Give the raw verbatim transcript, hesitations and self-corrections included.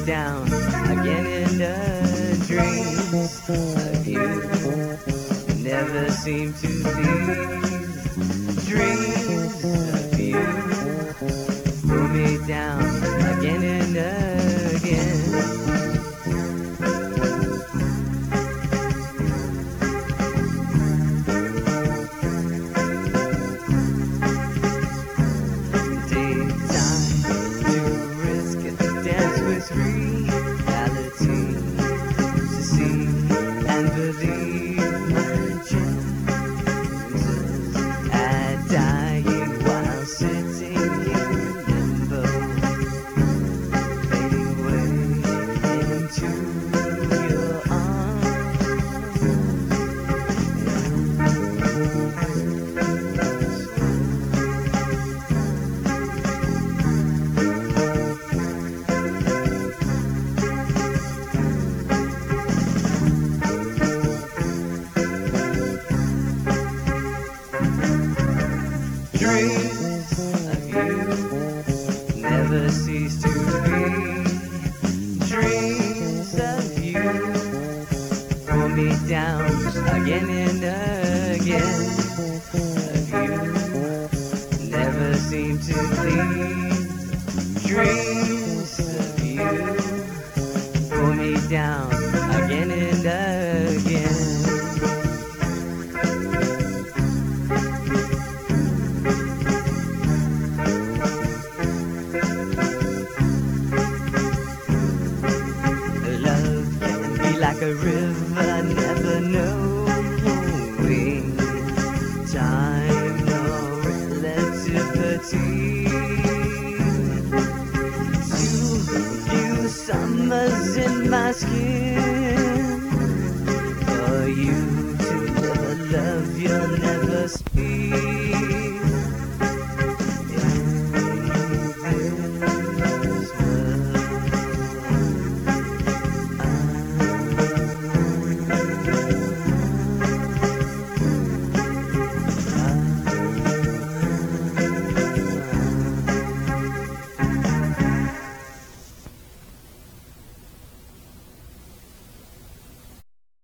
down again in a dream of you. Never seem to leave. Dreams of you pull me down again and again. Reality to see and believe my chances at dying while sitting in limbo, fading away into your dreams of you never cease to be. Dreams of you pull me down again and again. Of you never seem to leave. Dreams of you pull me down again and again. Like a river, never knowing time nor relativity. Two few summers in my skin.